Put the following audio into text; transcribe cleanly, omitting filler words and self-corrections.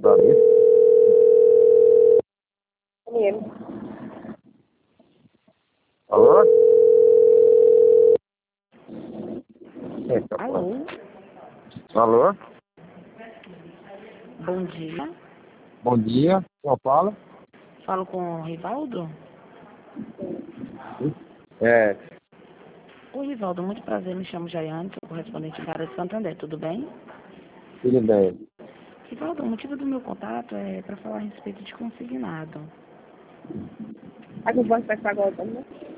Bradesco. Alô? Eita, pô. Alô? Alô? Bom dia. Bom dia. Quem fala? Falo com o Rivaldo? É, Oi, Rivaldo, muito prazer. Me chamo Jaiane, sou correspondente da área de Santander, tudo bem? tudo bem. Rivaldo, o motivo do meu contato é para falar a respeito de consignado. A que pode estar agora também?